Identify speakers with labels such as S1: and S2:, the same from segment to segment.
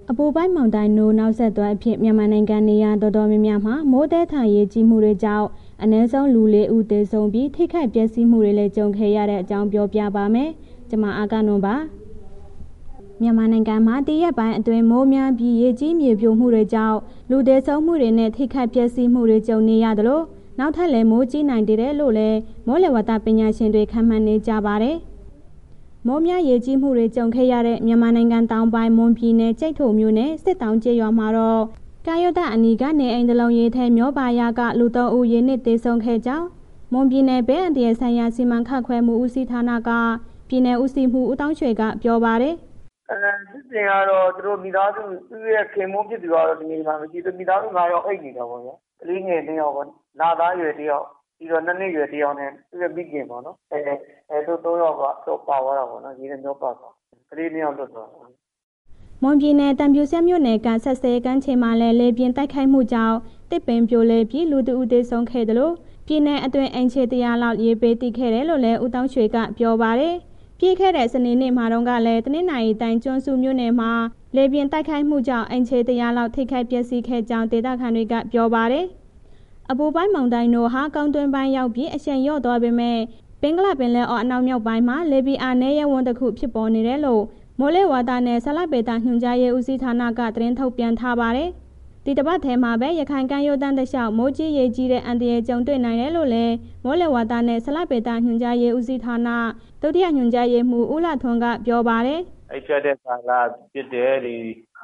S1: အပူပိုင်းမောင်တိုင်းနိုးနောက်ဆက်တွဲအဖြစ်မြန်မာနိုင်ငံနေရာတော်တော်များများမှာမိုးသည်းထန်ရေကြီးမှုတွေကြောင့်အနည်းဆုံးလူ 4 ဦးသေဆုံးပြီးထိခိုက်ပျက်စီးမှုတွေလည်းကြုံခဲ့ရတဲ့အကြောင်းပြောပြပါမယ်။ကျွန်မအာကနွန်ပါ။မြန်မာနိုင်ငံမှာတရက်ပိုင်းအတွင်းမိုးများပြီးရေကြီးမြေပြိုမှုတွေကြောင့်လူသေဆုံးမှုတွေနဲ့ထိခိုက်ပျက်စီးမှုတွေကြုံနေရသလိုနောက်ထပ်လည်းမိုးကြီးနိုင်သေးတယ်လို့လည်းမိုးလေဝသပညာရှင်တွေခန့်မှန်းနေကြပါတယ်။မိုးများရေကြီးမှုတွေကြုံခဲ့ရတဲ့မြန်မာနိုင်ငံတောင်ပိုင်းမွန်ပြည်နယ်ကျိတ်ထိုမြို့နယ်စစ်တောင်ကျေးရွာမှာတော့ကာယွတ်အနီးကနေအိမ်တစ်လုံးရေထဲမျောပါရာကလူ 3 ဦးရေနစ်သေဆုံးခဲ့ကြောင်းမွန်ပြည်နယ်ဘေးအန္တရာယ်ဆိုင်ရာစီမံခန့်ခွဲမှုဦးစီးဌာနကပြည်နယ်ဦးစီးမှုဦးတောင်းရွှေကပြောပါတယ်
S2: စစ်စင်ကတော့သူတို့မိသားစုသူ့ရဲ့ခင်မုန်းဖြစ်သူကတော့ဒီနေ့မှမရှိသူမိသားစု9ယောက်အိတ်နေတာပေါ့ဗျာကလေးငယ်2ယောက်ပေါ့လာသားရွယ်1ယောက်ပြီးတော့2နှစ်ရွယ်1ယောက်နဲ့သူ့ရဲ့မိခင်ပေါ့နော်သူ3ယောက်ကတော့ပါသွားတာပေါ့နော်ဒီနေ့မျိုးပါသွားကလေး2ယောက်လွတ်သွား
S1: မွန်ပြည်နယ်တံပြူဆက်မြို့နယ်ကဆက်စဲကမ်းခြေမှာလည်းလေပြင်းတိုက်ခိုက်မှုကြောင့်တစ်ပင်ပြိုလဲပြီးလူ2ဦးသေဆုံးခဲ့တယ်လို့ပြည်နယ်အတွင်းအိမ်ခြေ100လောက်ရေပေးတိခဲ့တယ်လို့လည်းဦးတောင်းရွှေကပြောပါတယ်ပြီးခဲ့တဲ့စနေနေ့မှာတော့ကလည်းတနင်္လာရီတိုင်းကျွန်းစုမြို့နယ်မှာလေပြင်းတိုက်ခိုက်မှုကြောင့်အိမ်ခြေ100လောက်ထိခိုက်ပျက်စီးခဲ့ကြောင်းဒေသခံတွေကပြောပါတယ်အပူပိုင်းမောင်တိုင်းတို့ဟာကောင်းတွင်းပိုင်းရောက်ပြီးအရှိန်လျော့သွားပေမဲ့ပင်ကလပင်လယ်အော်အနောက်မြောက်ပိုင်းမှာလေပြင်းအားနည်းရဝန်းတစ်ခုဖြစ်ပေါ်နေတယ်လို့မိုးလေဝသနဲ့ဆလပေတာညွှန်ကြားရေးဦးစီးဌာနကသတင်းထုတ်ပြန်ထားပါတယ်ဒီတစ်ပတ်ထဲမှာပဲရခိုင်ကမ်းရိုးတန်းတစ်လျှောက်မိုးကြီးရေကြီးတဲ့အန္တရာယ်ကြုံတွေ့နိုင်တယ်လို့လည်းမိုးလေဝသနဲ့ဆလပေတာညွှန်ကြားရေးဦးစီးဌာနဒုတိယညွှန်ကြားရေးမှူးဦးလှထွန်းကပြောပါတယ်
S3: ဖြတ်တဲ့ကာလဖြစ်တဲ့ဒီ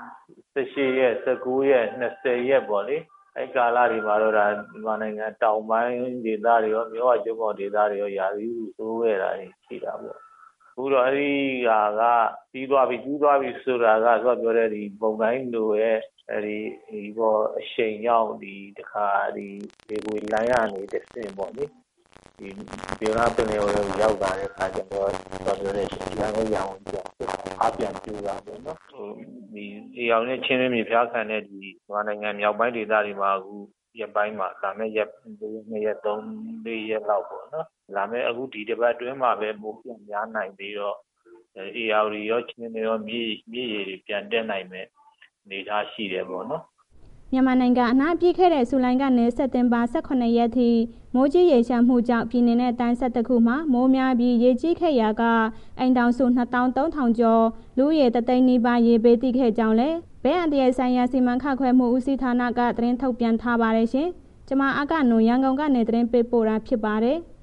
S3: 18ရက်19ရက်20ရက်ပေါ့လေအဲ့ကာလတွေမှာတော့ဒါမြန်မာနိုင်ငံတောင်ပိုင်းဒေသတွေရောမြို့ဝကျွန်းပေါ်ဒေသတွေရောရာသီဥတုဆိုးခဲ့တာရှိတာပေါ့အခုတော့အဲ့ဒီဟာကပြီးသွားပြီဆိုတာကဆိုပြောတဲ့ဒီပုံတိုင်းတို့ရဲ့အဲ့ဒီပေါ်အရှိန်ရောက်ဒီတခါဒီဒေဝီလိုင်းရနေတစ်စင်ပေါ့လေဒီပြောရပင်ရောရောက်လာတဲ့ခါကျတော့ပြောတဲ့ရန်ကုန်ရောင်ပြန်အားပြန်ပြူတာပေါ့နော်ဒီအေရောင်နဲ့ချင်းမြေဖျားခံတဲ့ဒီမြန်မာနိုင်ငံမြောက်ပိုင်းဒေသတွေမှာအခုရက်ပိုင်းမှာလာမယ့်ရက်2ရက်3-4ရက်လောက်ပေါ့နော်လာမယ့်အခုဒီတစ်ပတ်အတွင်းမှာပဲမိုးပြန်များနိုင်ပြီးတော့အေရောင်ရောချင်းတွေရောမြည်ရည်တွေပြန်တက်နိုင်မယ်အနေထားရှိတယ်ပေါ့နော်
S1: မြန်မာနိုင်ငံအနှံ့ပြီးခဲ့တဲ့ဇူလိုင်ကနေစက်တင်ဘာ18ရက်ထိမိုးကြီးရေရှားမှုကြောင့်ပြည်내နဲ့တိုင်း11ခုမှာမိုးများပြီးရေကြီးခဲ့ရာကအိမ်တောင်စု23,000ကျော်လူဦးရေ3သိန်းနီးပါးရေပေးတိခဲ့ကြောင်းလည်းဘဲအန်တရဆိုင်ရာစီမံခန့်ခွဲမှုဦးစီးဌာနကသတင်းထုတ်ပြန်ထားပါတယ်ရှင်။ကျွန်မအကနုံရန်ကုန်ကနေသတင်းပေးပို့တာဖြစ်ပါတယ်။